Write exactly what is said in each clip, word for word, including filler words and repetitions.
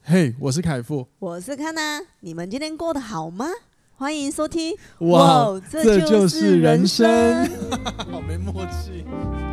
嘿、hey, 我是凯富， 我是康娜，你们今天过得好吗？欢迎收听。 哇， 哇这就是人生， 好没默契。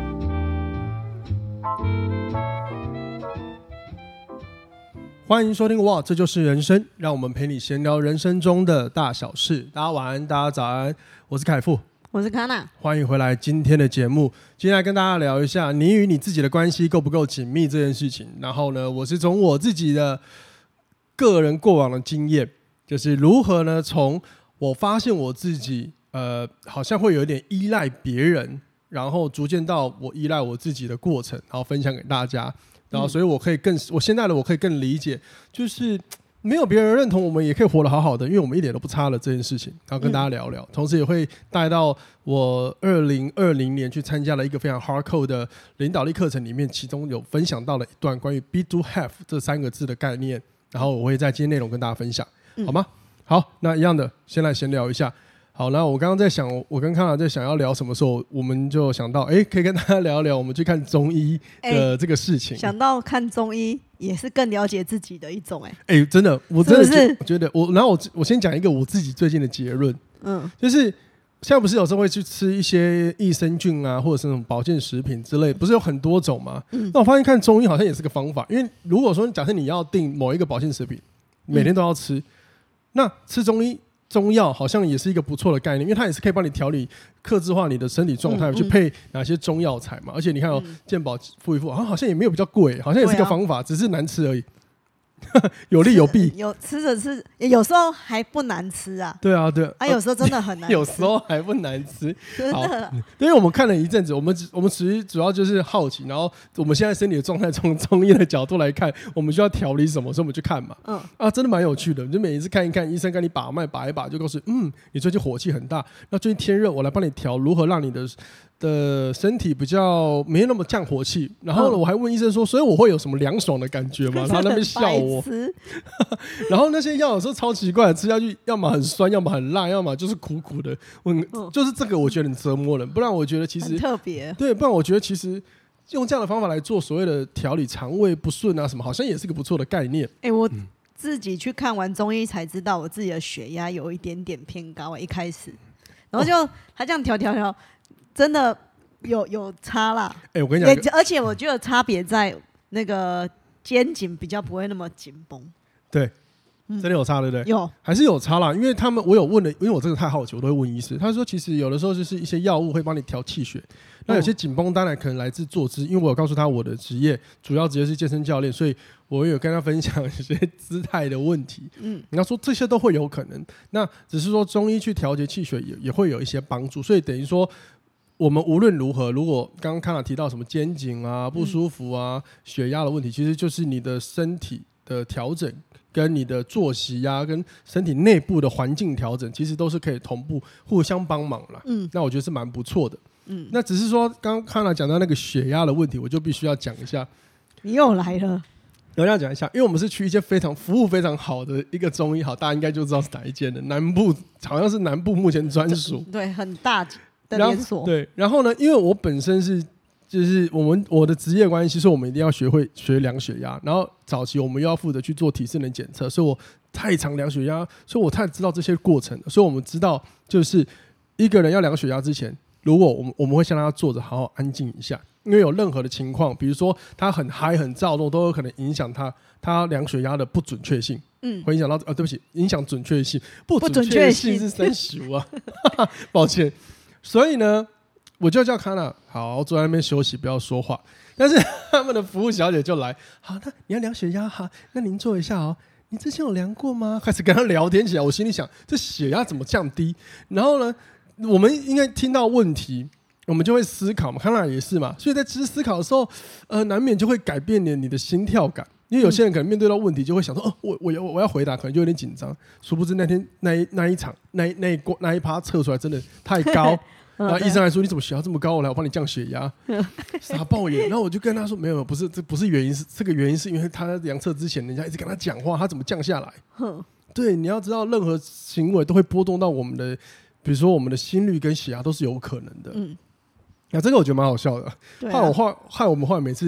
欢迎收听哇，这就是人生，让我们陪你闲聊人生中的大小事。大家晚安，大家早安，我是凯富， 我是康娜， 欢迎回来今天的节目。今天来跟大家聊一下你与你自己的关系够不够紧密这件事情。然后呢，我是从我自己的个人过往的经验，就是如何呢，从我发现我自己呃好像会有一点依赖别人，然后逐渐到我依赖我自己的过程，然后分享给大家。然后所以我可以更我现在的我可以更理解，就是没有别人认同我们也可以活得好好的，因为我们一点都不差了这件事情，然后跟大家聊聊、嗯、同时也会带到我二零二零年去参加了一个非常 hardcore 的领导力课程里面，其中有分享到了一段关于 be to have 这三个字的概念，然后我会在今天内容跟大家分享、嗯、好吗？好，那一样的先来闲聊一下。好，那我刚刚在想，我跟康娜在想要聊什么时候，我们就想到，哎，可以跟大家聊聊我们去看中医的这个事情。 想到看中医也是更了解自己的一种、欸， 哎，哎，真的，我真的是不是觉得我，然后我我先讲一个我自己最近的结论，嗯，就是现在不是有时候会去吃一些益生菌啊，或者是那种保健食品之类，不是有很多种吗？嗯，那我发现看中医好像也是个方法，因为如果说假设你要订某一个保健食品，每天都要吃，嗯、那吃中医。中药好像也是一个不错的概念，因为它也是可以帮你调理、客制化你的身体状态、嗯嗯，去配哪些中药材嘛。而且你看哦，嗯、健保付一付，好像好像也没有比较贵，好像也是个方法，啊、只是难吃而已。有利有弊， 有吃着吃，有时候还不难吃啊。 对啊，对啊，有时候真的很难吃， 有时候还不难吃。 真的， 因为我们看了一阵子，我们我们其实主要就是好奇，然后我们现在身体的状态从中医的角度来看，我们需要调理什么，所以我们去看嘛。嗯啊，真的蛮有趣的。就每一次看一看，医生跟你把脉把一把，就告诉嗯，你最近火气很大，那最近天热，我来帮你调如何让你的。的身体比较没那么降火气，然后呢，我还问医生说，所以我会有什么凉爽的感觉吗？他那边笑我，然后那些药有时候超奇怪的，吃下去要么很酸，要么很辣，要么就是苦苦的。我就是这个我觉得很折磨人，不然我觉得其实很特别， 对，不然我觉得其实用这样的方法来做所谓的调理肠胃不顺啊什么，好像也是个不错的概念。 哎、欸，我自己去看完中医才知道，我自己的血压有一点点偏高、欸，一开始，然后就、哦、他这样调调调。真的有有差啦， 哎、欸，我跟你讲， 而且我觉得差别在那个肩颈比较不会那么紧绷， 对，真的有差，对不对？ 有， 还是有差啦。因为他们我有问了，因为我真的太好奇，我都会问医师。他说，其实有的时候就是一些药物会帮你调气血，那有些紧绷当然可能来自坐姿，因为我有告诉他我的职业主要职业是健身教练，所以我有跟他分享一些姿态的问题。嗯，他说这些都会有可能，那只是说中医去调节气血也也会有一些帮助，所以等于说。我们无论如何，如果刚刚看到提到什么肩颈啊、不舒服啊、嗯、血压的问题，其实就是你的身体的调整，跟你的作息啊，跟身体内部的环境调整，其实都是可以同步互相帮忙啦。嗯，那我觉得是蛮不错的。嗯，那只是说刚刚看到讲到那个血压的问题，我就必须要讲一下。 你又来了。 我要讲一下，因为我们是去一间非常服务非常好的一个中医，好，大家应该就知道是哪一间的。南部好像是南部目前专属， 对，很大。的连锁对，然后呢，因为我本身是就是我们我的职业关系，所以我们一定要学会学量血压。然后早期我们又要负责去做体适能检测，所以我太常量血压，所以我太知道这些过程。所以我们知道，就是一个人要量血压之前，如果我们我们会先让他坐着，好好安静一下，因为有任何的情况，比如说他很嗨、很躁动，都有可能影响他他量血压的不准确性。嗯，会影响到啊，对不起，影响准确性，不准确性是生熟啊，抱歉。所以呢，我就叫康娜好坐在那边休息，不要说话。但是他们的服务小姐就来，好，那你要量血压哈，那您坐一下哦。你之前有量过吗？开始跟他聊天起来，我心里想，这血压怎么降低？然后呢，我们应该听到问题，我们就会思考嘛，康娜也是嘛。所以在其实思考的时候，呃，难免就会改变你你的心跳感。因为有些人可能面对到问题就会想说，哦，我我我要回答，可能就有点紧张。殊不知那天那一那一场那一那一那一趴测出来真的太高。然后医生还说你怎么血压这么高？我来我帮你降血压，傻爆眼。然后我就跟他说没有，不是，这不是原因，是这个原因是因为他在量测之前，人家一直跟他讲话，他怎么降下来？对，你要知道，任何行为都会波动到我们的，比如说我们的心率跟血压都是有可能的。嗯，那、啊、这个我觉得蛮好笑的。害、啊、我害害我们后来每次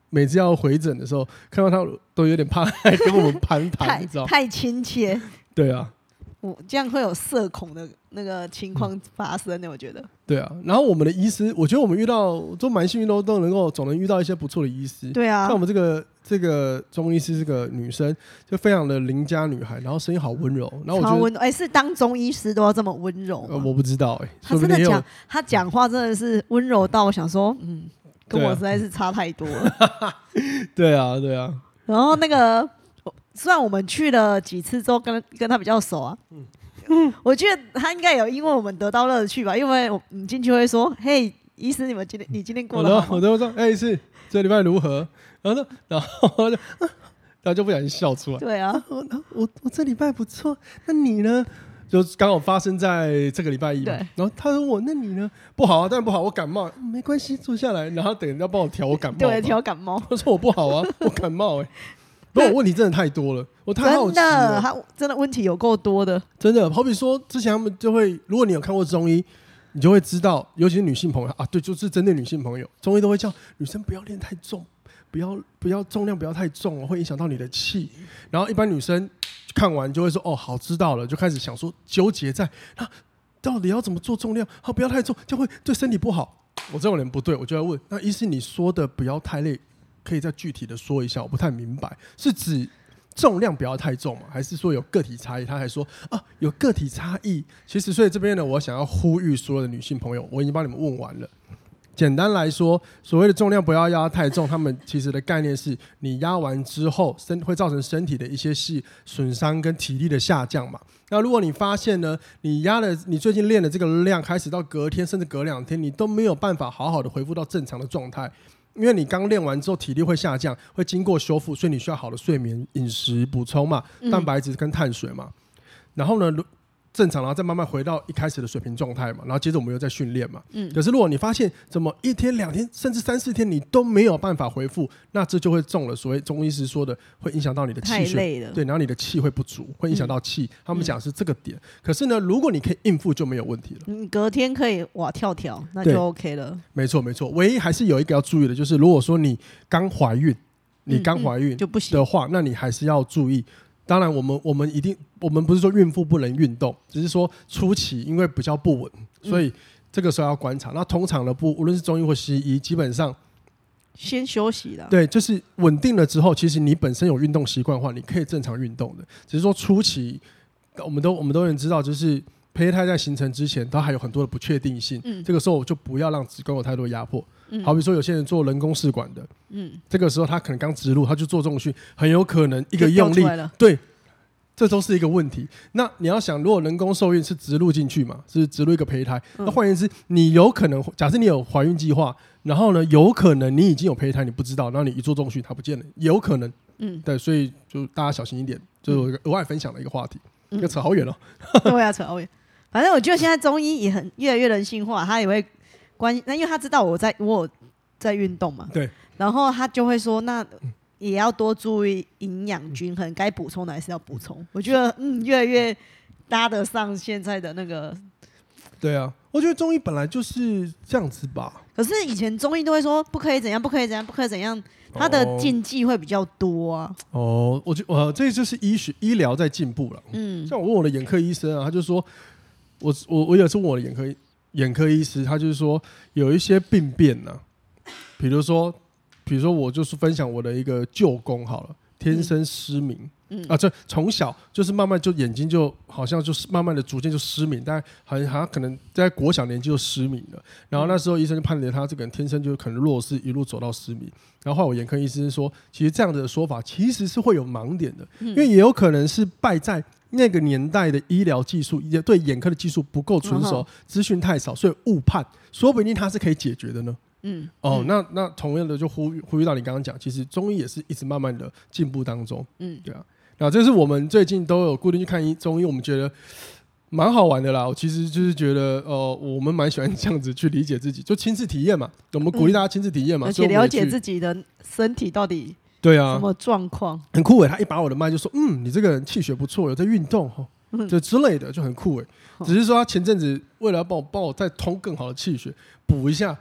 每次要回诊的时候，看到他都有点怕跟我们攀谈，你知道？ 太亲切。 对啊， 我这样会有社恐的那个情况发生的，我觉得。 对啊，然后我们的医师，我觉得我们遇到都蛮幸运，都都能够总能遇到一些不错的医师。 对啊， 像我们这个这个中医师这个女生，就非常的邻家女孩，然后声音好温柔，然后我觉得超温柔。哎、欸，是当中医师都要这么温柔吗？ 呃、我不知道哎、欸， 他真的讲，他讲话真的是温柔到我想说，嗯，跟我实在是差太多了。 对啊，对啊。 然后那个，虽然我们去了几次之后跟跟他比较熟啊。嗯我觉得他应该有因为我们得到乐趣吧，因为我们进去会说：“嘿，医师，你们今天你今天过得好吗？” 我都我都说：“哎、欸，是这礼拜如何？”然后呢，然后就，然后就不小心笑出来。 对啊， 我我我这礼拜不错，那你呢？就刚好发生在这个礼拜一嘛。然后他说我，那你呢？不好啊，当然不好，我感冒，嗯、没关系，坐下来，然后等人家帮我调我感冒。 对，调感冒。 我说我不好啊，我感冒哎、欸。不过我问题真的太多了，我太好奇了。 真的，他真的问题有够多的。 真的，好比说之前他们就会，如果你有看过中医，你就会知道，尤其是女性朋友啊，对，就是针对女性朋友，中医都会叫女生不要练太重，不要不要重量不要太重哦，会影响到你的气。然后一般女生看完就会说哦，好知道了，就开始想说纠结在啊，到底要怎么做重量，好不要太重，这样会对身体不好。我这种人不对，我就要问，那医师你说的不要太累。可以再具体的说一下，我不太明白，是指重量不要太重吗？还是说有个体差异？他还说啊，有个体差异。其实，所以这边呢，我想要呼吁所有的女性朋友，我已经帮你们问完了。简单来说，所谓的重量不要压太重，他们其实的概念是你压完之后，身会造成身体的一些细损伤跟体力的下降嘛。那如果你发现呢，你压了，你最近练的这个量，开始到隔天甚至隔两天，你都没有办法好好的恢复到正常的状态。因为你刚练完之后体力会下降，会经过修复，所以你需要好的睡眠、饮食补充嘛，蛋白质跟碳水嘛。然后呢，正常，然后再慢慢回到一开始的水平状态嘛。然后接着我们又在训练嘛。嗯。可是如果你发现怎么一天、两天，甚至三四天你都没有办法恢复，那这就会中了所谓中医师说的，会影响到你的气血。 太累了。对， 然后你的气会不足，会影响到气。嗯、他们讲是这个点。可是呢，如果你可以应付就没有问题了。 你隔天可以哇跳跳，那就 OK 了。 没错没错，唯一还是有一个要注意的，就是如果说你刚怀孕，你刚怀孕就不行的话，那你还是要注意。当然我们我们一定我们不是说孕妇不能运动，只是说初期因为比较不稳，所以这个时候要观察。那通常的不无论是中医或西医，基本上先休息了。 对，就是稳定了之后，其实你本身有运动习惯的话，你可以正常运动的。只是说初期，我们都我们都能知道，就是胚胎在形成之前，它还有很多的不确定性。嗯、这个时候就不要让子宫有太多压迫。嗯、好比说有些人做人工试管的，嗯，这个时候他可能刚植入，他就做重训，很有可能一个用力，对，这都是一个问题。那你要想，如果人工受孕是植入进去嘛，是植入一个胚胎，嗯、那换言之，你有可能，假设你有怀孕计划，然后呢，有可能你已经有胚胎，你不知道，然后你一做重训它不见了，有可能，嗯，对，所以就大家小心一点，就是额外分享的一个话题，要、嗯、扯好远哦， 对啊，扯好远。反正我觉得现在中医也很越来越人性化，他也会关，那因为他知道我在我有在运动嘛， 对， 然后他就会说，那也要多注意营养均衡，该补充的还是要补充。我觉得嗯，越来越搭得上现在的那个。 对啊，我觉得中医本来就是这样子吧。 可是以前中医都会说不可以怎样，不可以怎样，不可以怎样，他的禁忌会比较多啊。 哦，我觉得呃，这就是医学医疗在进步了。嗯，像我问我的眼科医生啊，他就说，我我我有一次问我的眼科眼科医师，他就是说有一些病变呢、啊，比如说，比如说我就是分享我的一个舅公好了，天生失明。嗯嗯、啊，这从小就是慢慢就眼睛就好像就是慢慢的逐渐就失明，但好像好像可能在国小年纪就失明了，然后那时候医生就判定他这个人天生就可能弱视，一路走到失明。然后后来我眼科医生说，其实这样的说法其实是会有盲点的，因为也有可能是败在那个年代的医疗技术，也对眼科的技术不够纯熟，资讯太少，所以误判，说不定它是可以解决的呢。嗯，哦，嗯、那那同样的就呼吁呼吁到你刚刚讲，其实中医也是一直慢慢的进步当中。嗯，对啊。那这是我们最近都有固定去看中医，我们觉得蛮好玩的啦。我其实就是觉得，呃，我们蛮喜欢这样子去理解自己，就亲自体验嘛。我们鼓励大家亲自体验嘛， 而且了解自己的身体到底对啊什么状况， 很酷诶。他一把我的脉就说：“嗯，你这个人气血不错，有在运动哈，就之类的，就很酷诶。”只是说他前阵子为了要帮我帮我再通更好的气血，补一下。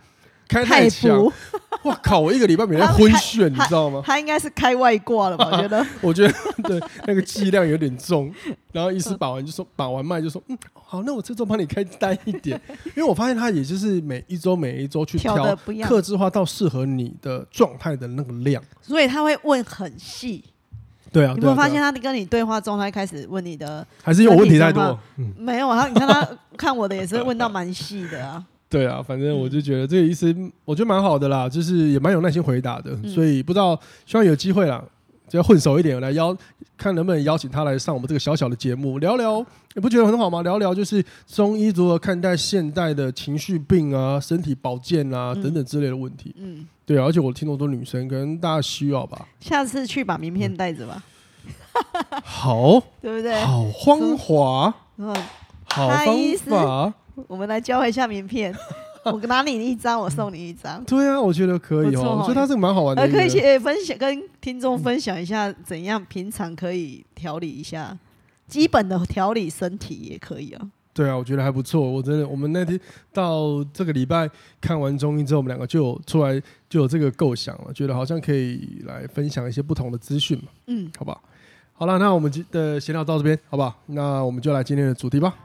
开太强，哇靠！我一个礼拜每天昏眩，你知道吗？ 他应该是开外挂了吧？我觉得， 我觉得对那个剂量有点重。然后医师把完就说，把完脉就说，嗯，好，那我这周帮你开单一点，因为我发现他也就是每一周每一周去调，客制化到适合你的状态的那个量， 所以他会问很细。 对啊， 你有没有发现他跟你对话中，他开始问你的， 还是因为我问题太多？ 嗯、没有，他你看他看我的也是问到蛮细的啊。 对啊，反正我就觉得这个意思，我觉得蛮好的啦，就是也蛮有耐心回答的，嗯、所以不知道希望有机会啦，只要混熟一点来邀，看能不能邀请他来上我们这个小小的节目聊聊，你不觉得很好吗？聊聊就是中医如何看待现代的情绪病啊、身体保健啊、嗯、等等之类的问题。嗯，对啊，而且我听众都女生，可能大家需要吧。 下次去把名片带着吧。 嗯、好， 对不对？ 好芳华，嗯，好方法。 我们来交一下名片，我拿你一张，我送你一张。 对啊，我觉得可以哦，我觉得它是蛮好玩的。 可以一起分享，跟听众分享一下怎样平常可以调理一下，基本的调理身体也可以啊。 对啊，我觉得还不错。我真的，我们那天到这个礼拜看完中医之后，我们两个就有出来就有这个构想了，觉得好像可以来分享一些不同的资讯嘛。嗯，好不好？好了，那我们的闲聊到这边，好不好？那我们就来今天的主题吧。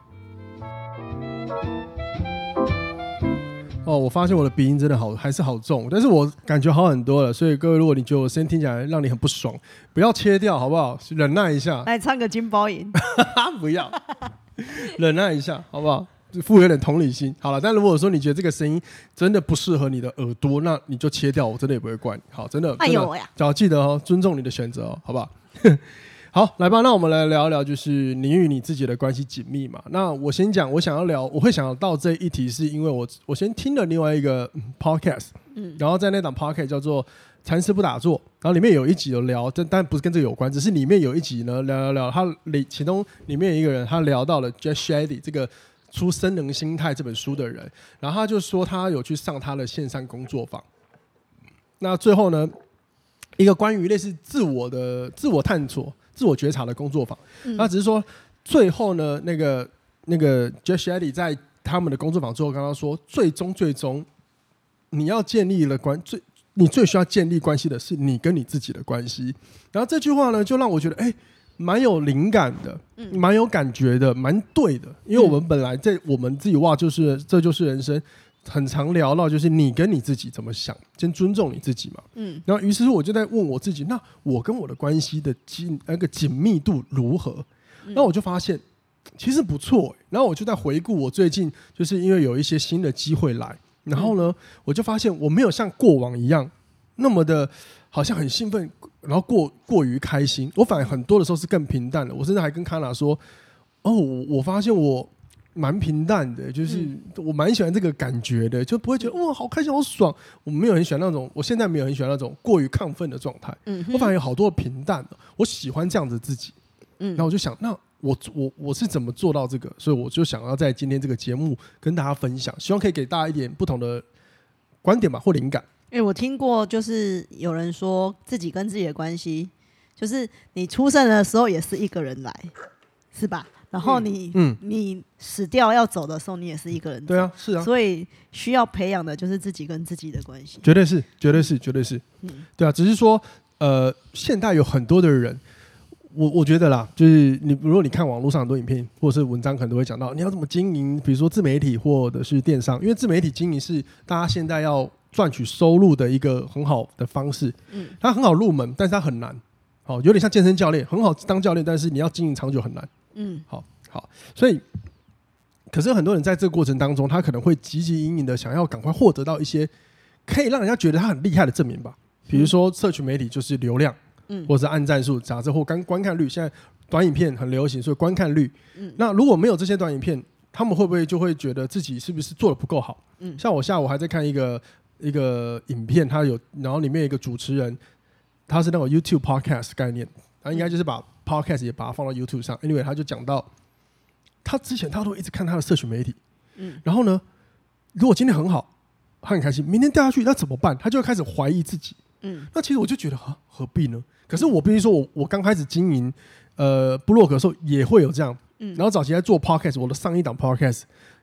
哦，我发现我的鼻音真的好，还是好重，但是我感觉好很多了。所以各位，如果你觉得我声音听起来让你很不爽，不要切掉，好不好？忍耐一下。 来唱个金包银， 不要，忍耐一下，好不好？富有点同理心。好了，但如果说你觉得这个声音真的不适合你的耳朵，那你就切掉，我真的也不会怪你。好，真的， 哎呦呀， 只要记得哦，尊重你的选择哦，好不好？好，来吧，那我们来聊一聊，就是你与你自己的关系紧密嘛。那我先讲，我想要聊，我会想到这一题，是因为我我先听了另外一个 podcast，嗯，然后在那档 podcast 叫做《禅师不打坐》，然后里面有一集有聊，但但不是跟这个有关，只是里面有一集呢聊聊聊，他里其中里面有一个人他聊到了 Jeff Shetty 这个出《生能心态》这本书的人，然后他就说他有去上他的线上工作坊，那最后呢，一个关于类似自我的自我探索。自我觉察的工作坊，那、嗯、只是说最后呢，那个那个 Jeff Shetty 在他们的工作坊之后，刚刚说，最终最终你要建立了关最，你最需要建立关系的是你跟你自己的关系。然后这句话呢，就让我觉得，哎，蛮有灵感的，蛮有感觉的，蛮对的。因为我们本来在我们自己哇，就是这就是人生。很常聊到就是你跟你自己怎么想，先尊重你自己嘛。嗯，然后于是我就在问我自己，那我跟我的关系的紧那个紧密度如何？然后我就发现其实不错、欸。然后我就在回顾我最近，就是因为有一些新的机会来，然后呢，我就发现我没有像过往一样那么的，好像很兴奋，然后过过于开心。我反而很多的时候是更平淡的。我甚至还跟卡娜说，哦，我发现我。蛮平淡的，就是我蛮喜欢这个感觉的，就不会觉得哇好开心好爽。我没有很喜欢那种，我现在没有很喜欢那种过于亢奋的状态。嗯，我反而有好多平淡的，我喜欢这样子自己。嗯，然后我就想，那我我我是怎么做到这个？所以我就想要在今天这个节目跟大家分享，希望可以给大家一点不同的观点吧或灵感。 因为我听过，就是有人说自己跟自己的关系，就是你出生的时候也是一个人来，是吧？然后你、嗯、你死掉要走的时候，你也是一个人走。 对啊，是啊。 所以需要培养的就是自己跟自己的关系。 绝对是，绝对是，绝对是。嗯，对啊，只是说，呃，现代有很多的人，我我觉得啦，就是你如果你看网络上很多影片或者是文章，可能都会讲到你要怎么经营，比如说自媒体或者是电商，因为自媒体经营是大家现在要赚取收入的一个很好的方式。嗯，它很好入门，但是它很难。好，有点像健身教练，很好当教练，但是你要经营长久很难。嗯，好好，所以，可是很多人在这个过程当中，他可能会汲汲营营的想要赶快获得到一些可以让人家觉得他很厉害的证明吧。比如说，社群媒体就是流量，嗯，或者是按赞数、假设或观观看率。现在短影片很流行，所以观看率。嗯，那如果没有这些短影片，他们会不会就会觉得自己是不是做的不够好？嗯，像我下午还在看一个一个影片，它有，然后里面有一个主持人，他是那种 YouTube podcast 概念，他应该就是把。Podcast 也把它放到 YouTube 上 ，Anyway， 他就讲到，他之前他都一直看他的社群媒体，嗯，然后呢，如果今天很好，他很开心，明天掉下去那怎么办？他就会开始怀疑自己，嗯，那其实我就觉得啊，何必呢？可是我必须说我我刚开始经营呃部落格的时候也会有这样，嗯，然后早期在做 Podcast， 我的上一档 Podcast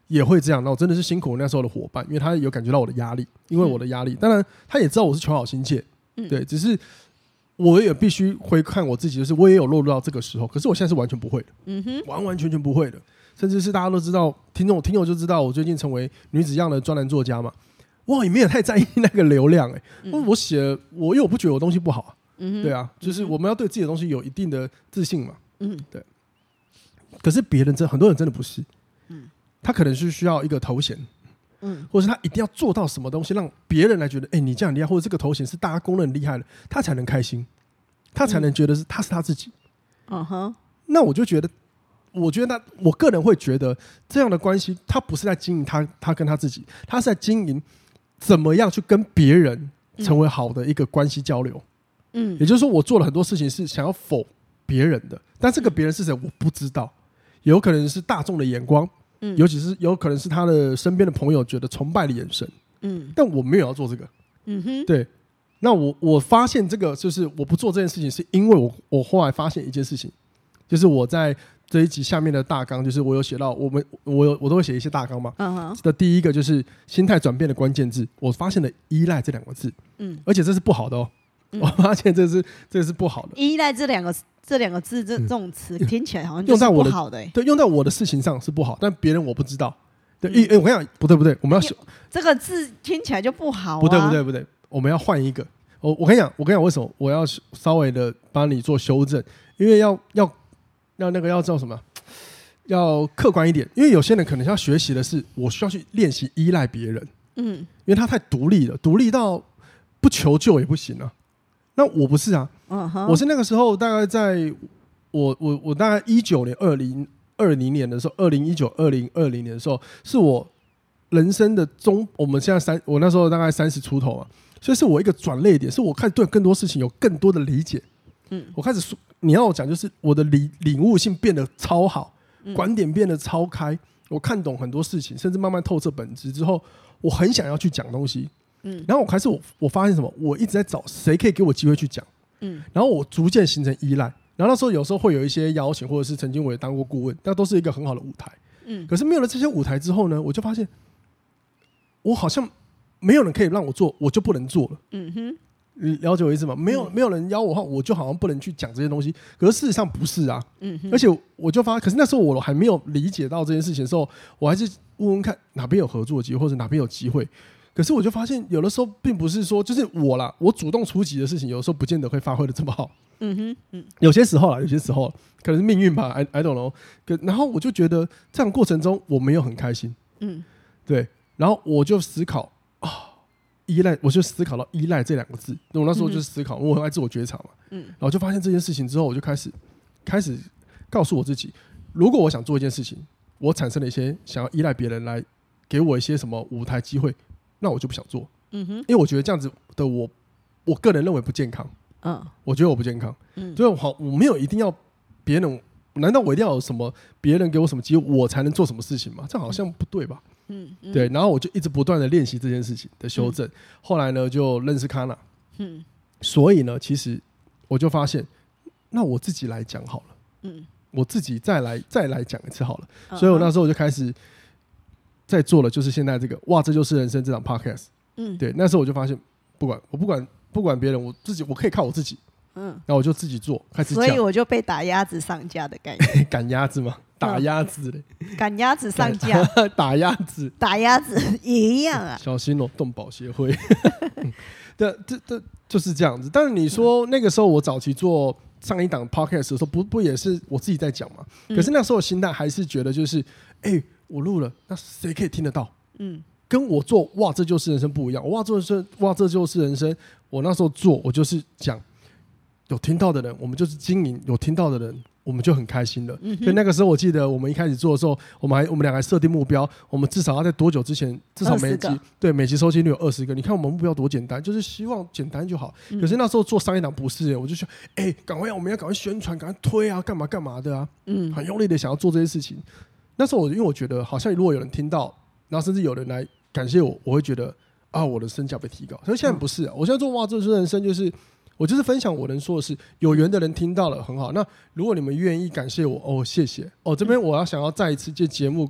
也会这样。那我真的是辛苦我那时候的伙伴，因为他有感觉到我的压力，因为我的压力，当然他也知道我是求好心切，嗯、对，只是我也必须回看我自己，就是我也有落入到这个时候，可是我现在是完全不会的，嗯哼，完完全全不会的，甚至是大家都知道，听众听友就知道我最近成为女子样的专栏作家嘛，我也没有太在意那个流量、欸，哎、嗯，我写了，我因为我不觉得我东西不好、啊，嗯、对啊，就是我们要对自己的东西有一定的自信嘛，嗯，对。可是别人真很多人真的不是，嗯，他可能是需要一个头衔，嗯，或者是他一定要做到什么东西，让别人来觉得，哎、欸，你这样厉害，或者这个头衔是大家公认厉害的，他才能开心，他才能觉得是他是他自己。嗯哼，那我就觉得，我觉得他，我个人会觉得这样的关系，他不是在经营他他跟他自己，他是在经营怎么样去跟别人成为好的一个关系交流。嗯，也就是说，我做了很多事情是想要否别人的，但这个别人是谁我不知道，有可能是大众的眼光。嗯、尤其是有可能是他的身边的朋友觉得崇拜的眼神，嗯，但我没有要做这个，嗯哼，对。那我我发现这个就是我不做这件事情，是因为我我后来发现一件事情，就是我在这一集下面的大纲，就是我有写到我们我有我都会写一些大纲嘛，嗯哼，的第一个就是心态转变的关键字，我发现了依赖这两个字，嗯，而且这是不好的哦，嗯、我发现这是这是不好的， 依赖这两个。这两个字，这这种词听起来好像就是不好的、欸， 对，用在我的事情上是不好，但别人我不知道。对，嗯欸、我跟你讲，不对不对，我们要这个字听起来就不好、啊。 不对不对不对，我们要换一个。我我跟你讲，我跟你讲，为什么我要稍微的帮你做修正？因为要要要那个要叫什么？要客观一点。因为有些人可能要学习的是，我需要去练习依赖别人。嗯，因为他太独立了，独立到不求救也不行啊。那我不是啊。Uh-huh. 我是那个时候大概在我我我大概一九年二零二零年的时候，二零一九二零二零年的时候，是我人生的中，我们现在三，我那时候大概三十出头啊，所以是我一个转捩点，是我开始对更多事情有更多的理解。嗯，我开始说，你要我讲，就是我的领领悟性变得超好，嗯、观点变得超开，我看懂很多事情，甚至慢慢透彻本质之后，我很想要去讲东西。嗯，然后我开始我我发现什么，我一直在找谁可以给我机会去讲。嗯，然后我逐渐形成依赖，然后那时候有时候会有一些邀请，或者是曾经我也当过顾问，那都是一个很好的舞台。嗯，可是没有了这些舞台之后呢，我就发现我好像没有人可以让我做，我就不能做了。嗯哼，你了解我意思吗？没有、嗯、没有人邀我的话，我就好像不能去讲这些东西。可是事实上不是啊。嗯哼，而且我就发现，可是那时候我还没有理解到这件事情的时候，我还是问问看哪边有合作机会，或者哪边有机会。可是我就发现，有的时候并不是说就是我啦，我主动出击的事情，有的时候不见得会发挥的这么好。嗯哼，嗯，有些时候啦，有些时候可能是命运吧 ，I I don't know。然后我就觉得这样过程中我没有很开心。嗯，对。然后我就思考啊、哦，依赖，我就思考到依赖这两个字。我那时候就是思考，我很爱自我觉察嘛。嗯，然后就发现这件事情之后，我就开始开始告诉我自己，如果我想做一件事情，我产生了一些想要依赖别人来给我一些什么舞台机会。那我就不想做，嗯哼，因为我觉得这样子的我，我个人认为不健康，嗯，我觉得我不健康，嗯，所以我我没有一定要别人，难道我一定要有什么别人给我什么机会，我才能做什么事情吗？这好像不对吧？嗯，嗯对，然后我就一直不断的练习这件事情的修正，嗯、后来呢就认识 Kana， 嗯，所以呢，其实我就发现，那我自己来讲好了，嗯，我自己再来再来讲一次好了，嗯、所以我那时候我就开始。在做的就是现在这个哇，这就是人生这场 podcast， 嗯，对，那时候我就发现，不管我不管不管别人，我自己我可以靠我自己，嗯，然后我就自己做，开始讲， 所以我就被打鸭子上架的概念， 赶鸭子嘛，打鸭子嘞， 赶鸭子上架， 打鸭子， 打鸭子也一样啊， 小心哦，动保协会，对，这这就是这样子。但是你说那个时候我早期做上一档 podcast 的时候，不不也是我自己在讲嘛？可是那时候心态还是觉得就是，哎、欸。我录了，那谁可以听得到？嗯，跟我做哇，这就是人生不一样。哇，这就是哇，这就是人生。我那时候做，我就是讲有听到的人，我们就是经营有听到的人，我们就很开心了。嗯、所以那个时候，我记得我们一开始做的时候，我们还我们两个设定目标，我们至少要在多久之前，至少每集对每集收听率有二十个。你看我们目标多简单，就是希望简单就好。嗯、可是那时候做商业档不是，我就想，哎、欸，赶快，我们要赶快宣传，赶快推啊，干嘛干嘛的啊，嗯，很用力的想要做这些事情。那时候我因为我觉得好像如果有人听到，然后甚至有人来感谢我，我会觉得啊我的身价被提高。可是现在不是啊，我现在做哇这是人生，就是我就是分享我能说的事，有缘的人听到了很好。那如果你们愿意感谢我，哦谢谢哦。这边我要想要再一次借节目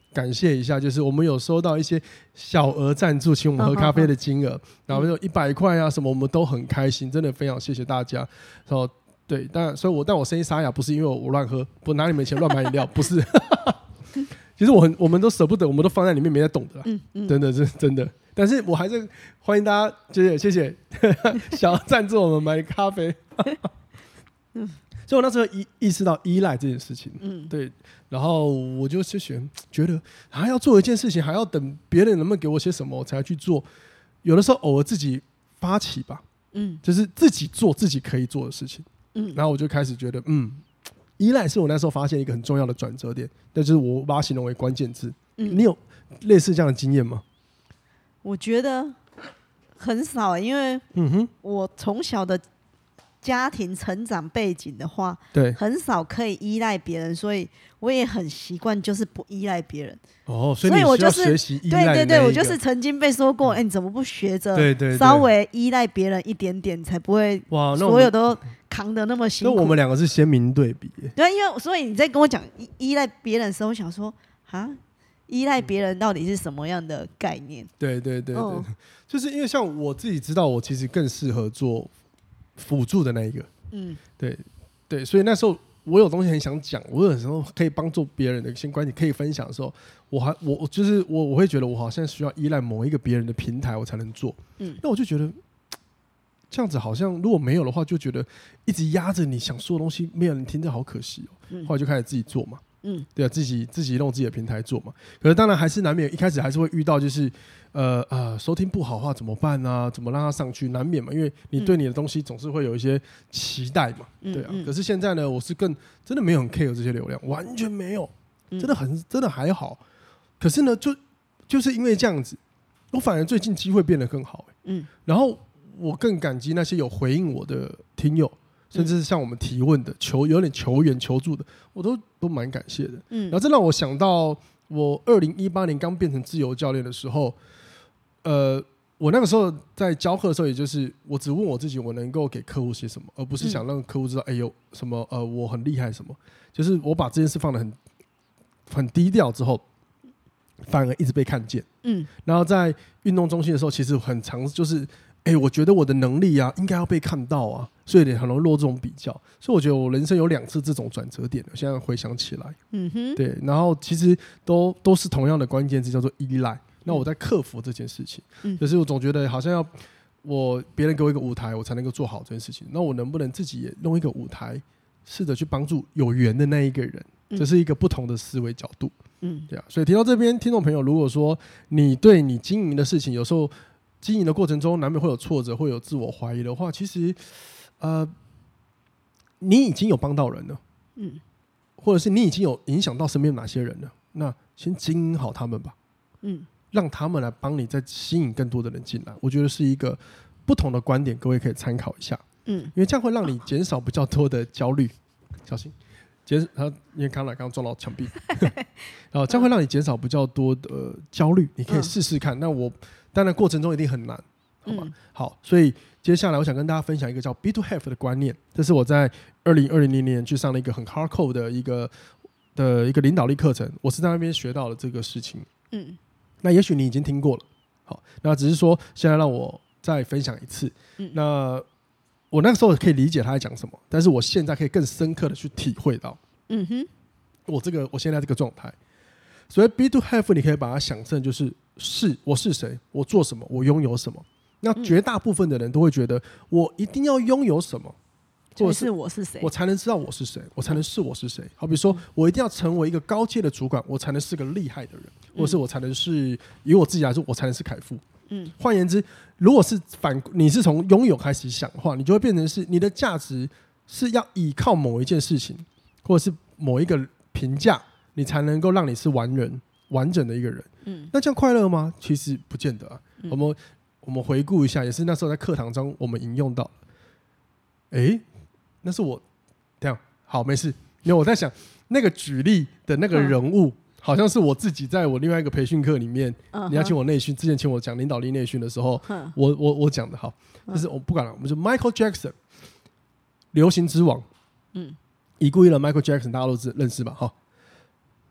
感谢一下，就是我们有收到一些小额赞助，请我们喝咖啡的金额，然后有一百块啊什么，我们都很开心，真的非常谢谢大家。然后对，但所以我但我声音沙哑，不是因为我乱喝，不拿你们钱乱买饮料，不是。其实我很我们都舍不得，我们都放在里面没在动的啦，嗯嗯、真的是真的。但是我还是欢迎大家，谢谢谢谢，想要赞助我们买咖啡。嗯，所以我那时候意意识到依赖这件事情，嗯，对，然后我就就觉得还要做一件事情，还要等别人能不能给我些什么我才去做。有的时候偶尔自己发起吧，嗯，就是自己做自己可以做的事情，嗯，然后我就开始觉得，嗯，依赖是我那时候发现一个很重要的转折点，但就是我把它形容为关键字。嗯，你有类似这样的经验吗？ 我觉得很少，因为我从小的家庭成长背景的话，对，很少可以依赖别人，所以我也很习惯就是不依赖别人。 哦，所以你需要学习依赖的那一个。对对对， 我就是曾经被说过，哎、欸，你怎么不学着稍微依赖别人一点点，才不会所有都扛得那么辛苦？ 那我们两个是鲜明对比。 对，因为所以你在跟我讲依赖别人的时候，我想说啊。依赖别人到底是什么样的概念？ 对对对对，哦、就是因为像我自己知道，我其实更适合做辅助的那一个。嗯，对对，所以那时候我有东西很想讲，我有时候可以帮助别人的一些观点可以分享的时候，我还我就是我我会觉得我好像需要依赖某一个别人的平台我才能做。嗯，那我就觉得这样子好像如果没有的话，就觉得一直压着你想说的东西，没有人听着，好可惜哦。嗯、后来就开始自己做嘛。嗯，对啊，自己自己用自己的平台做嘛。可是当然还是难免，一开始还是会遇到，就是呃呃收听不好的话怎么办啊？怎么让它上去？难免嘛，因为你对你的东西总是会有一些期待嘛，嗯、对啊。嗯、可是现在呢，我是更真的没有很 care 这些流量，完全没有，真的很真的还好。可是呢，就就是因为这样子，我反而最近机会变得更好、欸，嗯，然后我更感激那些有回应我的听友。甚至是像我们提问的求有点求援求助的，我都都蛮感谢的。嗯，然后这让我想到我二零一八年刚变成自由教练的时候，呃，我那个时候在教课的时候，也就是我只问我自己，我能够给客户些什么，而不是想让客户知道，哎、嗯、呦什么呃我很厉害什么，就是我把这件事放得很很低调之后，反而一直被看见。嗯，然后在运动中心的时候，其实很常就是。哎、欸，我觉得我的能力啊，应该要被看到啊，所以很容易落这种比较。所以我觉得我人生有两次这种转折点，现在回想起来，嗯哼，对，然后其实都都是同样的关键字，叫做依赖。那我在克服这件事情，嗯，就是我总觉得好像要我别人给我一个舞台，我才能够做好这件事情。那我能不能自己也弄一个舞台，试着去帮助有缘的那一个人？这是一个不同的思维角度，嗯，对啊。所以提到这边，听众朋友，如果说你对你经营的事情有时候。经营的过程中难免会有挫折，会有自我怀疑的话，其实，呃，你已经有帮到人了，嗯，或者是你已经有影响到身边哪些人了，那先经营好他们吧，嗯，让他们来帮你再吸引更多的人进来，我觉得是一个不同的观点，各位可以参考一下，嗯，因为这样会让你减少比较多的焦虑，小心。减他因为刚才刚刚撞到墙壁，然后这样会让你减少比较多的焦虑。你可以试试看。那我当然过程中一定很难，好吧？嗯、好，所以接下来我想跟大家分享一个叫 "be to have" 的观念，这是我在二零二零年去上了一个很 hardcore 的一个的一个领导力课程，我是在那边学到了这个事情。嗯，那也许你已经听过了，好，那只是说现在让我再分享一次。嗯，那。我那个时候可以理解他在讲什么，但是我现在可以更深刻的去体会到，嗯哼，我这个我现在这个状态，所以 be to have 你可以把它想成就是是我是谁，我做什么，我拥有什么。那绝大部分的人都会觉得我一定要拥有什么， 或者是我是谁， 我才能知道我是谁，我才能是我是谁。好比说我一定要成为一个高阶的主管，我才能是个厉害的人，或者是我才能是以我自己来说，我才能是凯夫。嗯，换言之，如果是反你是从拥有开始想的话，你就会变成是你的价值是要依靠某一件事情，或者是某一个评价，你才能够让你是完人完整的一个人。嗯，那这样快乐吗？其实不见得啊。嗯、我们我们回顾一下，也是那时候在课堂中我们引用到，哎，那是我这样好没事，因为我在想那个举例的那个人物。嗯好像是我自己在我另外一个培训课里面， uh-huh. 你要请我内训，之前请我讲领导力内训的时候， uh-huh. 我我我讲的好，就是我不管了，我们就 Michael Jackson， 流行之王，嗯，已故艺人 Michael Jackson 大家都认识吧？哈，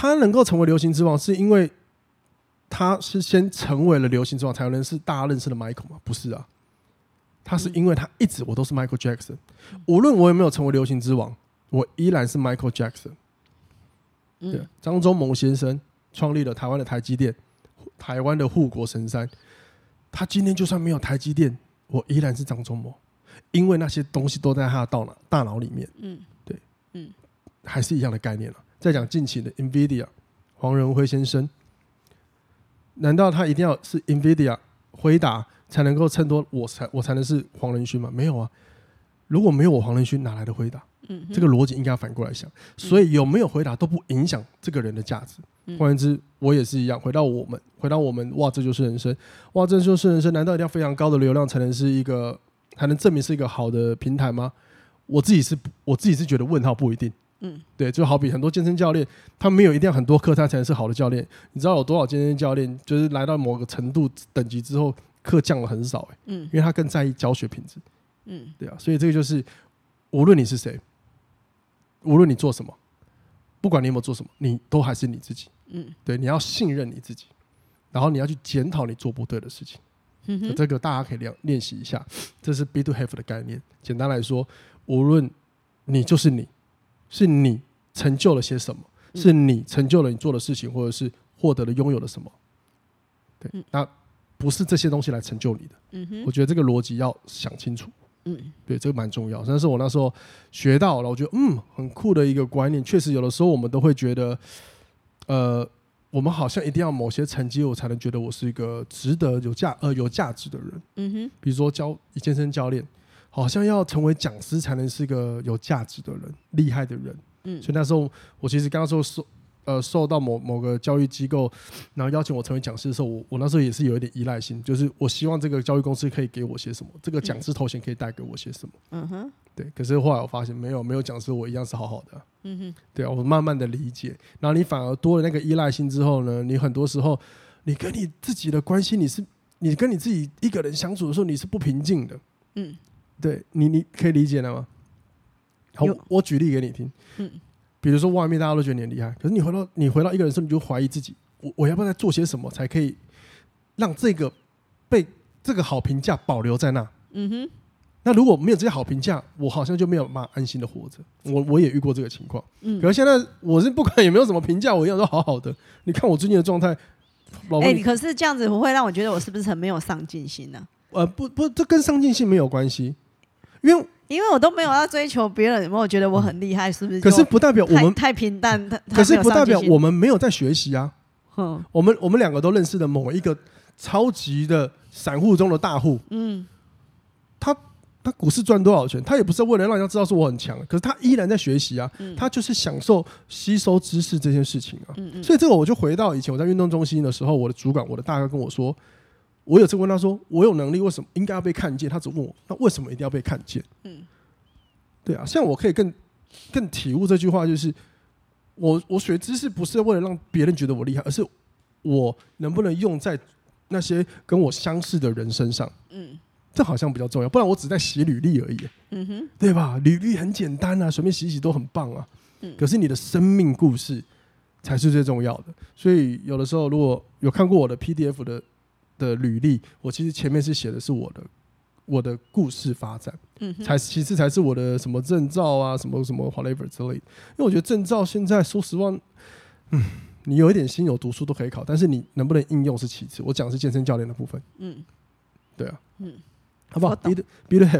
他能够成为流行之王，是因为他是先成为了流行之王，才能是大家认识的 Michael 吗？不是啊，他是因为他一直我都是 Michael Jackson，、嗯、无论我有没有成为流行之王，我依然是 Michael Jackson。对，张忠谋先生创立了台湾的台积电，台湾的护国神山。他今天就算没有台积电，我依然是张忠谋，因为那些东西都在他的大脑大脑里面。嗯，对，嗯，还是一样的概念了。再讲近期的 NVIDIA， 黄仁辉先生，难道他一定要是 NVIDIA 辉达才能够衬托我才我才能是黄仁勋吗？没有啊，如果没有我黄仁勋，哪来的辉达？嗯，这个逻辑应该要反过来想。所以有没有辉达都不影响这个人的价值。换言之，我也是一样，回到我们，回到我们，哇，这就是人生，哇，这就是人生。难道一定要非常高的流量才能是一个，才能证明是一个好的平台吗？我自己是，我自己是觉得问号，不一定。嗯，对，就好比很多健身教练，他没有一定要很多课，他才能是好的教练。你知道有多少健身教练，就是来到某个程度等级之后，课降了很少、欸，嗯，因为他更在意教学品质。嗯，对啊，所以这个就是，无论你是谁，无论你做什么。不管你有没有做什么，你都还是你自己。嗯，对，你要信任你自己，然后你要去检讨你做不对的事情。嗯，这个大家可以练习一下，这是 be to have 的概念。简单来说，无论你就是你，是你成就了些什么，嗯、是你成就了你做的事情，或者是获得了拥有了什么。对，嗯、那不是这些东西来成就你的。嗯，我觉得这个逻辑要想清楚。嗯，对，这个蛮重要。但是我那时候学到了，我觉得嗯很酷的一个观念。确实，有的时候我们都会觉得，呃，我们好像一定要某些成绩，我才能觉得我是一个值得有价呃有价值的人。嗯哼，比如说教健身教练，好像要成为讲师才能是一个有价值的人、厉害的人。嗯，所以那时候我其实刚刚说受呃受到某某个教育机构，然后邀请我成为讲师的时候，我我那时候也是有一点依赖性，就是我希望这个教育公司可以给我些什么，这个讲师头衔可以带给我些什么。嗯哼，对。可是后来我发现没有没有讲师，我一样是好好的、啊。嗯哼，对啊，我慢慢的理解，然后你反而多了那个依赖性之后呢，你很多时候你跟你自己的关系，你是你跟你自己一个人相处的时候，你是不平静的。嗯，对你你可以理解了吗？好，我举例给你听。嗯。比如说外面大家都觉得你很厉害，可是你回到你回到一个人的时候，你就怀疑自己，我我要不要再做些什么，才可以让这个被这个好评价保留在那？嗯哼。那如果没有这些好评价，我好像就没有办法安心的活着。我我也遇过这个情况。嗯。可是现在我是不管有没有什么评价，我一样都好好的。你看我最近的状态，哎、 欸，可是这样子会让我觉得我是不是很没有上进心呢、 啊？呃，不不，这跟上进心没有关系，因为。 因为我都没有要追求别人有没有觉得我很厉害，是不是？ 可是不代表我们太平淡， 可是不代表我们没有在学习啊。嗯，我们我们两个都认识的某一个超级的散户中的大户，嗯，他他股市赚多少钱，他也不是为了让人家知道说我很强，可是他依然在学习啊，嗯、他就是享受吸收知识这件事情啊。嗯嗯，所以这个我就回到以前我在运动中心的时候，我的主管我的大哥跟我说。我有次问他说：“我有能力，为什么应该要被看见？”他只问我：“那为什么一定要被看见？”嗯，对啊，像我可以更更体悟这句话，就是我我学知识不是为了让别人觉得我厉害，而是我能不能用在那些跟我相似的人身上。嗯，这好像比较重要，不然我只在写履历而已。嗯哼，对吧？履历很简单啊，随便洗洗都很棒啊。嗯，可是你的生命故事才是最重要的。所以有的时候，如果有看过我的 P D F 的。的履历，我其实前面是写的是我的我的故事发展，嗯，才其次才是我的什么证照啊，什么什么 whatever 之类的。因为我觉得证照现在说实话，嗯，你有一点心有读书都可以考，但是你能不能应用是其次。我讲的是健身教练的部分，嗯，对啊，嗯，好不好 ？Be the be the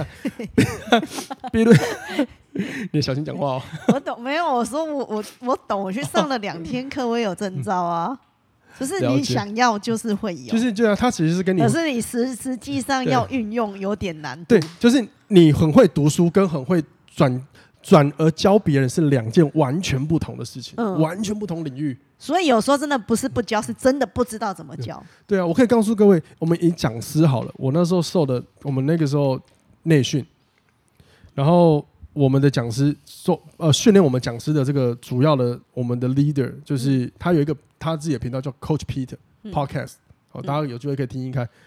have，be the， 你小心讲话哦。 我懂，没有，我说我我我懂，我去上了两天课，我也有证照啊。就是你想要，就是会有， 就是这样。他其实是跟你， 可是你实实际上要运用有点难度。 对，就是你很会读书，跟很会转转而教别人是两件完全不同的事情，嗯、完全不同领域。 所以有时候真的不是不教，是真的不知道怎么教。 对, 对啊，我可以告诉各位，我们以讲师好了，我那时候受的，我们那个时候内训，然后。我们的讲师做呃训练我们讲师的这个主要的我们的 leader 就是他有一个他自己的频道叫 Coach Peter、嗯、Podcast， 好、哦，大家有机会可以听听看。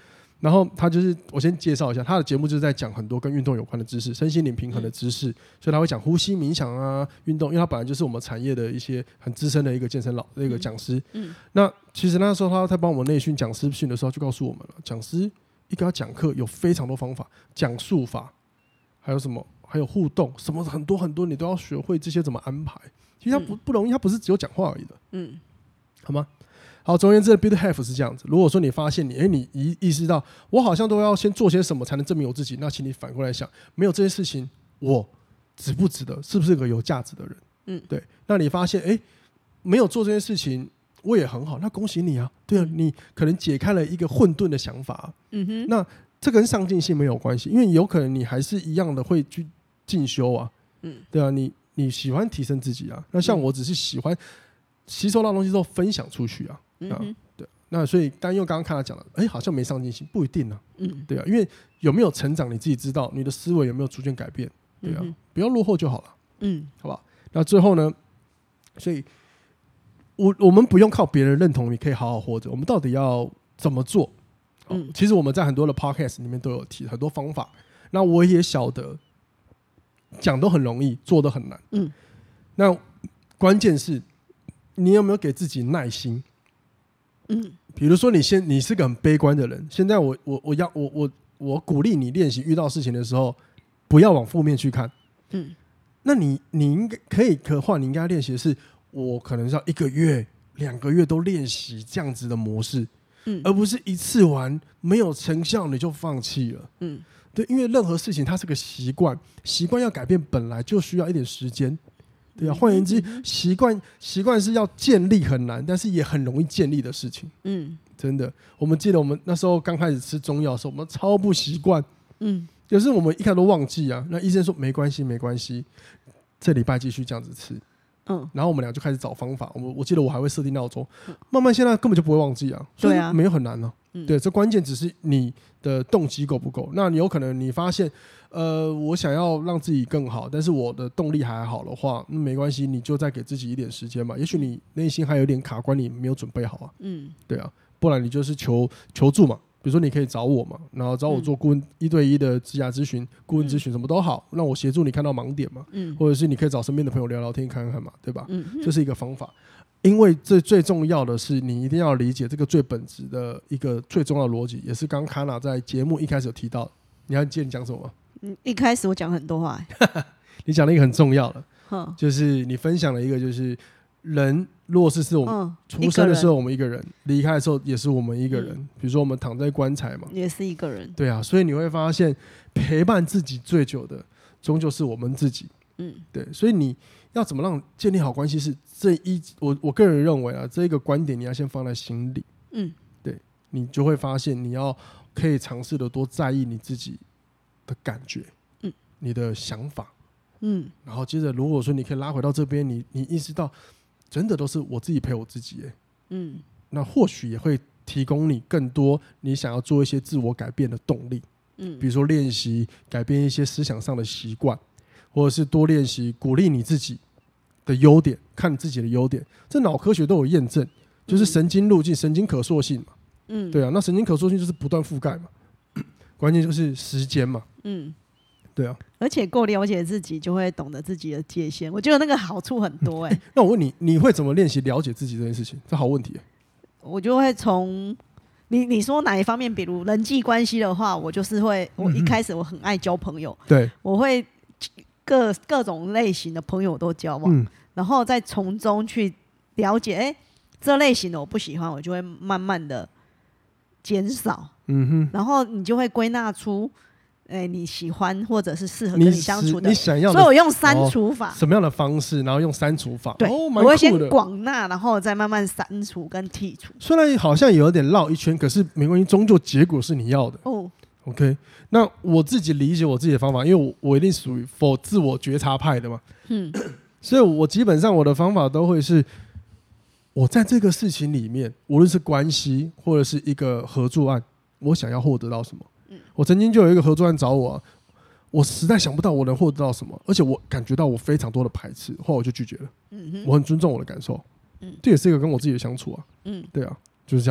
然后他就是我先介绍一下他的节目，就是在讲很多跟运动有关的知识，身心灵平衡的知识，嗯、所以他会讲呼吸、冥想啊、运动，因为他本来就是我们产业的一些很资深的一个健身老那个讲师。嗯，嗯那其实那时候他在帮我们内训讲师训的时候，就告诉我们了，讲师一个要讲课有非常多方法，讲述法，还有什么，还有互动，什么很多很多，你都要学会这些怎么安排。其实他不不容易，他不是只有讲话而已的。嗯，好吗？好，总而言之 ，build have 是这样子。如果说你发现你，哎，你意意识到我好像都要先做些什么才能证明我自己，那请你反过来想，没有这些事情，我值不值得？是不是个有价值的人？嗯，对。那你发现，哎，没有做这些事情，我也很好，那恭喜你啊！对啊，你可能解开了一个混沌的想法、啊。嗯哼。那这跟上进心没有关系，因为有可能你还是一样的会去进修啊。嗯，对啊，你你喜欢提升自己啊。那像我只是喜欢吸收到东西之后分享出去啊。嗯、对，那所以但又刚刚看他讲了，哎，好像没上进心，不一定啊，嗯，对啊，因为有没有成长你自己知道，你的思维有没有逐渐改变，对啊，嗯、不要落后就好了，嗯，好不好？那最后呢，所以我我们不用靠别人认同你可以好好活着，我们到底要怎么做？嗯，其实我们在很多的 podcast 里面都有提很多方法，那我也晓得讲都很容易，做都很难，嗯，那关键是你有没有给自己耐心？嗯，比如说你先你是个很悲观的人，现在我我我要我我我鼓励你练习，遇到事情的时候不要往负面去看。嗯，那你你应该可以的话，你应该练习的是，我可能要一个月、两个月都练习这样子的模式，嗯，而不是一次完没有成效你就放弃了。嗯，对，因为任何事情它是个习惯，习惯要改变本来就需要一点时间。对啊，换言之，习惯习惯是要建立很难，但是也很容易建立的事情。嗯，真的，我们记得我们那时候刚开始吃中药的时候，我们超不习惯。嗯，可是我们一开始都忘记啊。那医生说没关系，没关系，这礼拜继续这样子吃。嗯，然后我们俩就开始找方法。我我记得我还会设定闹钟，慢慢现在根本就不会忘记啊。所以没有很难啊。嗯、对，这关键只是你的动机够不够。那你有可能你发现。呃，我想要让自己更好，但是我的动力还好的话，那没关系，你就再给自己一点时间嘛。也许你内心还有点卡关，你没有准备好啊。嗯，对啊，不然你就是求求助嘛。比如说，你可以找我嘛，然后找我做顾问，一对一的职涯咨询、顾问咨询，什么都好，让我协助你看到盲点嘛。嗯，或者是你可以找身边的朋友聊聊天，看看嘛，对吧？嗯，这是一个方法。因为这最重要的是，你一定要理解这个最本质的一个最重要的逻辑，也是刚刚卡娜在节目一开始有提到的。你还记得你讲什么吗？ 嗯，一开始我讲很多话、欸， 你讲了一个很重要的，就是你分享了一个，就是人若是是我们出生的时候我们一个人，离开的时候也是我们一个人。嗯、比如说我们躺在棺材嘛， 也是一个人。 对啊，所以你会发现陪伴自己最久的，终究是我们自己。嗯，对，所以你要怎么让建立好关系是这一，我我个人认为啊，这一个观点你要先放在心里。嗯，对，你就会发现你要可以尝试的多在意你自己的感觉，嗯，你的想法，嗯，然后接着如果说你可以拉回到这边，你你意识到真的都是我自己陪我自己，哎，嗯，那或许也会提供你更多你想要做一些自我改变的动力，嗯，比如说练习改变一些思想上的习惯，或者是多练习鼓励你自己的优点，看你自己的优点，这脑科学都有验证，就是神经路径、神经可塑性嘛，嗯，对啊，那神经可塑性就是不断覆盖嘛。关键就是时间嘛，嗯，对啊， 而且够了解自己，就会懂得自己的界限。我觉得那个好处很多哎、欸欸。 那我问你，你会怎么练习了解自己这件事情？这好问题、欸。 我就会从你你说哪一方面，比如人际关系的话，我就是会，我一开始我很爱交朋友，对、嗯，我会各各种类型的朋友都交往，嗯、然后再从中去了解，哎、欸，这类型的我不喜欢，我就会慢慢的减少。嗯哼，然后你就会归纳出，欸、你喜欢或者是适合跟你相处的， 你想要的， 所以我用删除法、哦， 什么样的方式，然后用删除法， 对， 哦、 我会先广纳，然后再慢慢删除跟剔除。 虽然好像有点绕一圈，可是没关系，终究结果是你要的。哦 ，OK， 那我自己理解我自己的方法，因为我我一定属于 for 自我觉察派的嘛，嗯，所以我基本上我的方法都会是。我在这个事情里面，无论是关系或者是一个合作案，我想要获得到什么？嗯、我曾经就有一个合作案找我、啊，我实在想不到我能获得到什么，而且我感觉到我非常多的排斥，后来我就拒绝了。嗯、我很尊重我的感受，嗯、这也是一个跟我自己的相处啊。嗯、对啊，就是这样子嘛。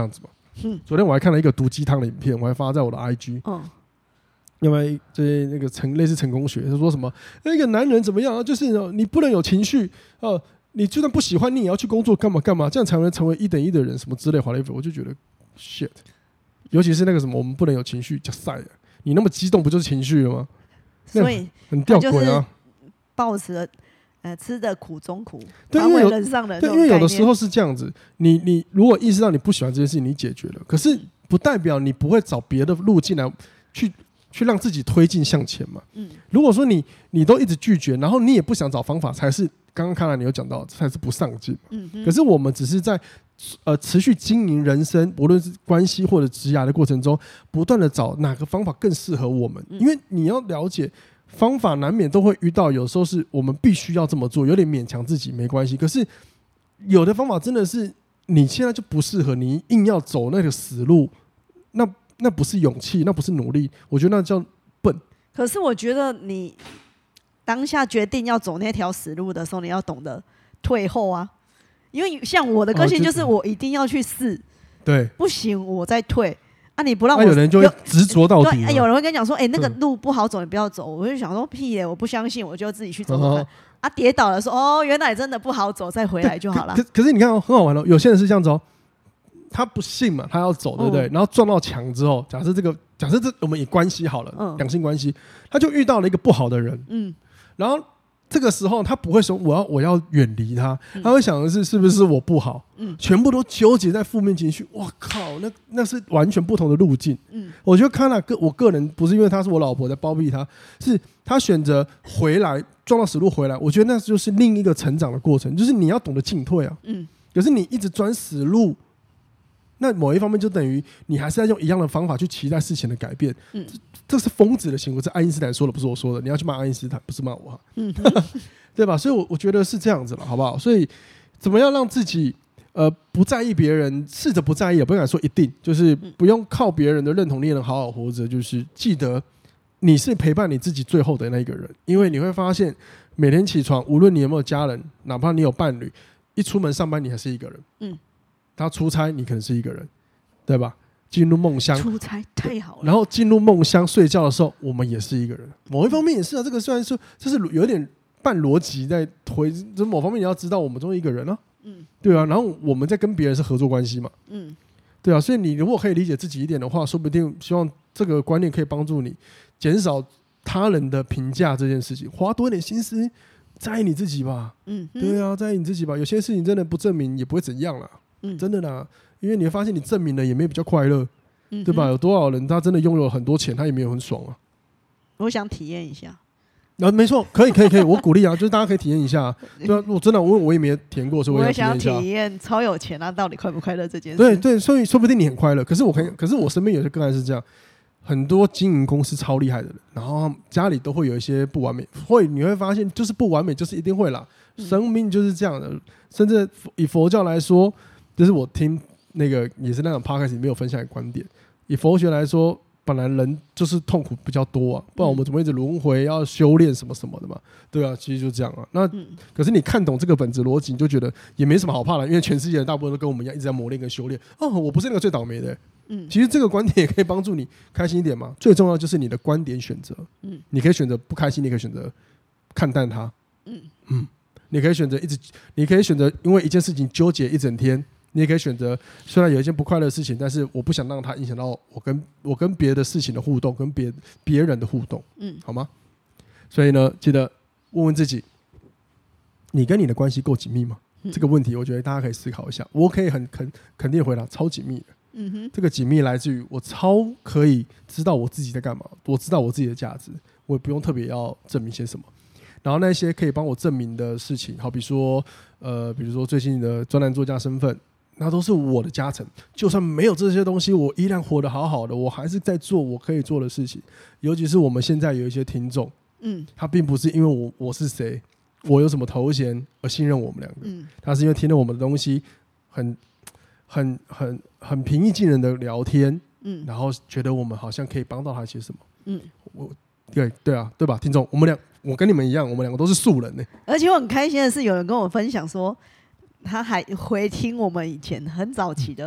嗯， 昨天我还看了一个毒鸡汤的影片，我还发在我的 I G。 嗯， 因为这那个成类似成功学，他说什么那个男人怎么样啊？就是你不能有情绪，呃，你就算不喜欢你也要去工作干嘛干嘛，这样才能成为一等一的人什么之类的。我就觉得 shit， 尤其是那个什么我们不能有情绪，叫晒了，你那么激动不就是情绪了吗？ 所以很吊诡啊， 抱持了呃吃的苦中苦， 对，因为有人上的对，因为有的时候是这样子，你你如果意识到你不喜欢这件事情，你解决了，可是不代表你不会找别的路进来去。去让自己推进向前嘛。嗯，如果说你你都一直拒绝，然后你也不想找方法，才是刚刚看来你有讲到，才是不上进。嗯，可是我们只是在呃持续经营人生，无论是关系或者职涯的过程中，不断的找哪个方法更适合我们。因为你要了解，方法难免都会遇到，有时候是我们必须要这么做，有点勉强自己没关系。可是有的方法真的是你现在就不适合，你硬要走那个死路，那。那不是勇气，那不是努力，我觉得那叫笨。 可是我觉得你当下决定要走那条死路的时候，你要懂得退后啊。因为像我的个性就是我一定要去试， 对， 不行我再退啊。你不让我， 啊、有人就会执着到底。 对，有人会跟你讲说，哎、欸，那个路不好走，你不要走。我就想说，屁嘞，我不相信，我就自己去走走看。哦、啊，跌倒了说，哦，原来真的不好走，再回来就好了。 可可是你看、哦，很好玩哦。有些人是这样子哦。他不信嘛，他要走，对不对？嗯、然后撞到墙之后，假设这个，假设这我们以关系好了，两、嗯、性关系，他就遇到了一个不好的人，嗯，然后这个时候他不会说我要我要远离他，嗯、他会想的是是不是我不好，嗯，全部都纠结在负面情绪，哇靠，那那是完全不同的路径，嗯，我觉得康纳个我个人不是因为他是我老婆在包庇他，是他选择回来撞到死路回来，我觉得那就是另一个成长的过程，就是你要懂得进退啊，嗯，可是你一直钻死路。那某一方面就等于你还是要用一样的方法去期待事情的改变，嗯，这, 这是疯子的行为，这爱因斯坦说的，不是我说的。你要去骂爱因斯坦，不是骂我，嗯，对吧？所以我，我我觉得是这样子了，好不好？所以，怎么样让自己呃不在意别人，试着不在意，也不敢说一定，就是不用靠别人的认同，你也能好好活着。就是记得你是陪伴你自己最后的那一个人，因为你会发现，每天起床，无论你有没有家人，哪怕你有伴侣，一出门上班，你还是一个人，嗯。他出差，你可能是一个人，对吧？进入梦乡， 出差太好了。 然后进入梦乡睡觉的时候，我们也是一个人。某一方面也是啊，这个虽然说这是有点半逻辑在推，就某方面你要知道，我们中一个人啊，嗯，对啊。然后我们在跟别人是合作关系嘛，嗯，对啊。所以你如果可以理解自己一点的话，说不定希望这个观念可以帮助你减少他人的评价这件事情，花多一点心思在意你自己吧，嗯，对啊，在意你自己吧。有些事情真的不证明也不会怎样啦。嗯、真的啦，因为你会发现你证明了也没有比较快乐，嗯、对吧？有多少人他真的拥有很多钱，他也没有很爽啊。 我想体验一下。 啊，没错，可以，可以，可以，我鼓励啊，就是大家可以体验一下。对啊，我真的，我我也没体验过，所以我也想体验一下。 我也想体验超有钱啊，到底快不快乐这件事？ 对对，所以说不定你很快乐，可是我可以，可是我身边有些个案是这样，很多经营公司超厉害的人，然后家里都会有一些不完美，会你会发现，就是不完美，就是一定会啦。生命就是这样的，甚至以佛教来说。就是我听那个也是那种 podcast 里面有分享的观点，以佛学来说，本来人就是痛苦比较多啊，不然我们怎么一直轮回要修炼什么什么的嘛？对啊，其实就这样啊。那、嗯、可是你看懂这个本质逻辑，你就觉得也没什么好怕的，因为全世界的大部分都跟我们一样一直在磨练跟修炼。哦，我不是那个最倒霉的、欸。嗯，其实这个观点也可以帮助你开心一点嘛。最重要就是你的观点选择。嗯，你可以选择不开心，你可以选择看淡它。嗯嗯，你可以选择一直，你可以选择因为一件事情纠结一整天。你也可以选择，虽然有一件不快乐的事情，但是我不想让它影响到我跟我跟别的事情的互动，跟别别人的互动，嗯，好吗？所以呢，记得问问自己，你跟你的关系够紧密吗？嗯、这个问题，我觉得大家可以思考一下。我可以很肯肯定回答，超紧密的。嗯哼，这个紧密来自于我超可以知道我自己在干嘛，我知道我自己的价值，我也不用特别要证明些什么。然后那些可以帮我证明的事情，好比说，呃，比如说最近的专栏作家身份。那都是我的加成，就算没有这些东西，我依然活得好好的，我还是在做我可以做的事情。尤其是我们现在有一些听众，嗯，他并不是因为我我是谁，我有什么头衔而信任我们两个，嗯，他是因为听了我们的东西，很很很很平易近人的聊天，嗯，然后觉得我们好像可以帮到他些什么，嗯，我对对啊，对吧，听众，我们俩我跟你们一样，我们两个都是素人呢、欸。 而且我很开心的是，有人跟我分享说。他还回听我们以前很早期的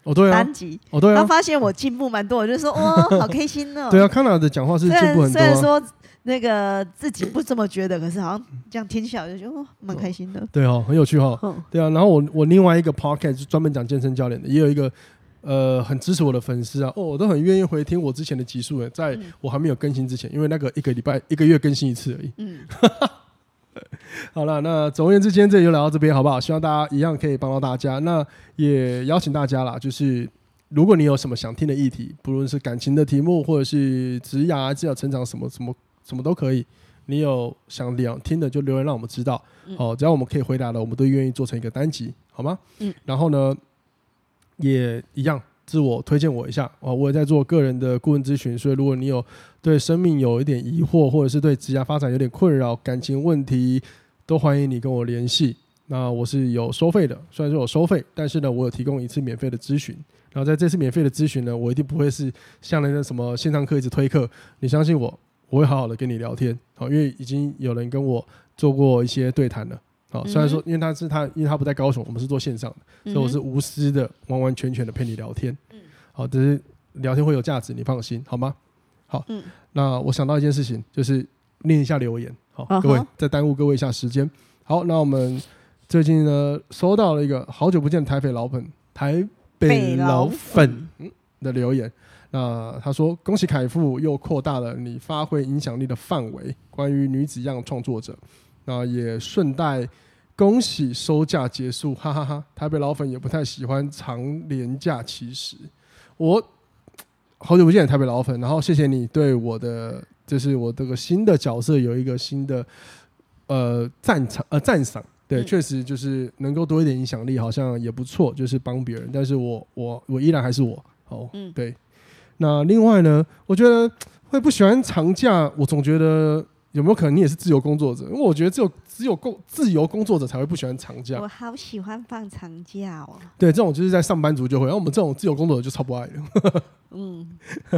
哦对啊， 单集， 哦对啊， 他发现我进步蛮多，我就说哇，好开心哦。 对啊，康纳的讲话是进步很多、啊。 虽然说那个自己不这么觉得，可是好像这样听起来我就觉得哦，蛮开心的。 对哦，很有趣哈、哦嗯。对啊，然后我我另外一个 podcast 是专门讲健身教练的，也有一个呃很支持我的粉丝啊，哦，我都很愿意回听我之前的集数，在我还没有更新之前，因为那个一个礼拜一个月更新一次而已。嗯。好了，那总而言之，今天这里就聊到这边，好不好？希望大家一样可以帮到大家。那也邀请大家啦，就是如果你有什么想听的议题，不论是感情的题目，或者是职涯、职业成长什么什么什么都可以，你有想聊听的就留言让我们知道。嗯、哦，只要我们可以回答的，我们都愿意做成一个单集，好吗？嗯。然后呢，也一样自我推荐我一下哦，我也在做个人的顾问咨询，所以如果你有对生命有一点疑惑，或者是对职业发展有点困扰、感情问题，都欢迎你跟我联系。那我是有收费的，虽然说有收费，但是呢，我有提供一次免费的咨询。然后在这次免费的咨询呢，我一定不会是像那个什么线上课一直推课，你相信我，我会好好的跟你聊天。好，因为已经有人跟我做过一些对谈了。好，虽然说因为他是他，因为他不在高雄，我们是做线上的，嗯、所以我是无私的、完完全全的陪你聊天。嗯，好，只是聊天会有价值，你放心，好吗？好，嗯，那我想到一件事情，就是念一下留言。好， uh-huh. 各位再耽误各位一下时间。好，那我们最近呢收到了一个好久不见的台北老粉，台北老粉的留言。那他说：“恭喜凯富又扩大了你发挥影响力的范围，关于女子样创作者。那也顺带恭喜收假结束，哈哈 哈, 哈。台北老粉也不太喜欢长连假，其实我好久不见台北老粉，然后谢谢你对我的就是我这个新的角色有一个新的呃赞赏呃赞赏。”对，确、嗯、实就是能够多一点影响力，好像也不错，就是帮别人。但是我我我依然还是我，好，嗯，对。那另外呢，我觉得会不喜欢长假，我总觉得有没有可能你也是自由工作者？因为我觉得只有只有工自由工作者才会不喜欢长假。 我好喜欢放长假哦。 对，这种就是在上班族就会，然后我们这种自由工作者就超不爱的。嗯，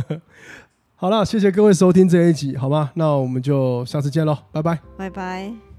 好了，谢谢各位收听这一集，好吗？那我们就下次见喽，拜拜， 拜拜。